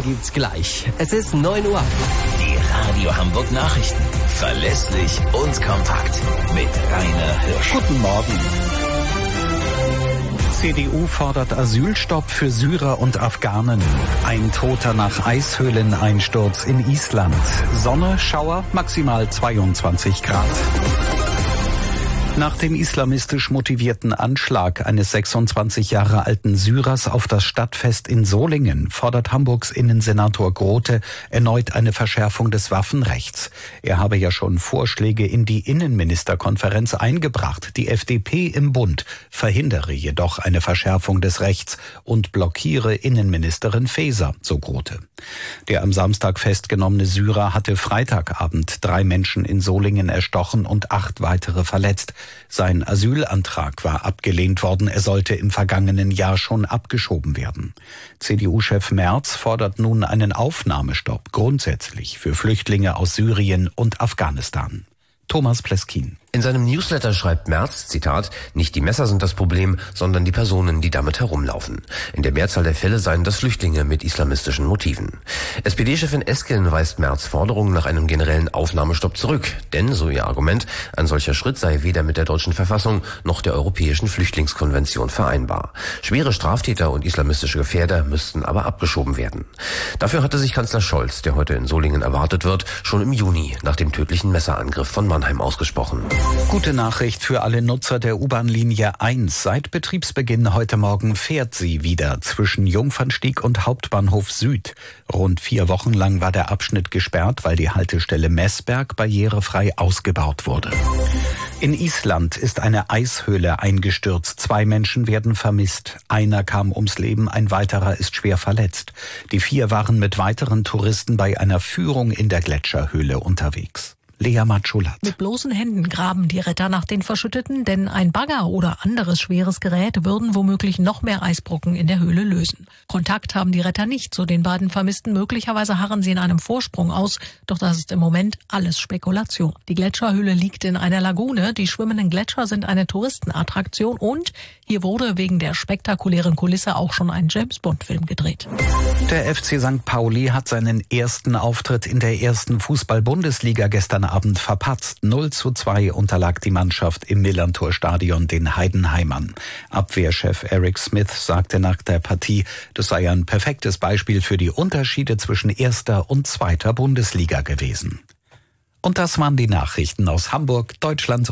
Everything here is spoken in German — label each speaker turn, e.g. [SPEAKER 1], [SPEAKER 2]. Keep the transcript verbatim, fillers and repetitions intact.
[SPEAKER 1] gibt's gleich. Es ist neun Uhr.
[SPEAKER 2] Die Radio Hamburg Nachrichten. Verlässlich und kompakt. Mit Rainer Hirsch.
[SPEAKER 3] Guten Morgen. C D U fordert Asylstopp für Syrer und Afghanen. Ein Toter nach Eishöhleneinsturz in Island. Sonne, Schauer, maximal zweiundzwanzig Grad. Nach dem islamistisch motivierten Anschlag eines sechsundzwanzig Jahre alten Syrers auf das Stadtfest in Solingen fordert Hamburgs Innensenator Grote erneut eine Verschärfung des Waffenrechts. Er habe ja schon Vorschläge in die Innenministerkonferenz eingebracht. Die F D P im Bund verhindere jedoch eine Verschärfung des Rechts und blockiere Innenministerin Faeser, so Grote. Der am Samstag festgenommene Syrer hatte Freitagabend drei Menschen in Solingen erstochen und acht weitere verletzt. Sein Asylantrag war abgelehnt worden. Er sollte im vergangenen Jahr schon abgeschoben werden. C D U-Chef Merz fordert nun einen Aufnahmestopp grundsätzlich für Flüchtlinge aus Syrien und Afghanistan. Thomas Pleskin.
[SPEAKER 4] In seinem Newsletter schreibt Merz, Zitat, nicht die Messer sind das Problem, sondern die Personen, die damit herumlaufen. In der Mehrzahl der Fälle seien das Flüchtlinge mit islamistischen Motiven. S P D-Chefin Esken weist Merz Forderungen nach einem generellen Aufnahmestopp zurück. Denn, so ihr Argument, ein solcher Schritt sei weder mit der deutschen Verfassung noch der Europäischen Flüchtlingskonvention vereinbar. Schwere Straftäter und islamistische Gefährder müssten aber abgeschoben werden. Dafür hatte sich Kanzler Scholz, der heute in Solingen erwartet wird, schon im Juni nach dem tödlichen Messerangriff von Mannheim ausgesprochen.
[SPEAKER 3] Gute Nachricht für alle Nutzer der U-Bahn-Linie eins. Seit Betriebsbeginn heute Morgen fährt sie wieder zwischen Jungfernstieg und Hauptbahnhof Süd. Rund vier Wochen lang war der Abschnitt gesperrt, weil die Haltestelle Messberg barrierefrei ausgebaut wurde. In Island ist eine Eishöhle eingestürzt. Zwei Menschen werden vermisst. Einer kam ums Leben, ein weiterer ist schwer verletzt. Die vier waren mit weiteren Touristen bei einer Führung in der Gletscherhöhle unterwegs. Lea Matschulat.
[SPEAKER 5] Mit bloßen Händen graben die Retter nach den Verschütteten, denn ein Bagger oder anderes schweres Gerät würden womöglich noch mehr Eisbrocken in der Höhle lösen. Kontakt haben die Retter nicht zu den beiden Vermissten. Möglicherweise harren sie in einem Vorsprung aus, doch das ist im Moment alles Spekulation. Die Gletscherhöhle liegt in einer Lagune. Die schwimmenden Gletscher sind eine Touristenattraktion und hier wurde wegen der spektakulären Kulisse auch schon ein James-Bond-Film gedreht.
[SPEAKER 3] Der F C Sankt Pauli hat seinen ersten Auftritt in der ersten Fußball-Bundesliga gestern Abend verpatzt. null zu zwei unterlag die Mannschaft im Millerntor-Stadion den Heidenheimern. Abwehrchef Eric Smith sagte nach der Partie, das sei ein perfektes Beispiel für die Unterschiede zwischen erster und zweiter Bundesliga gewesen. Und das waren die Nachrichten aus Hamburg, Deutschland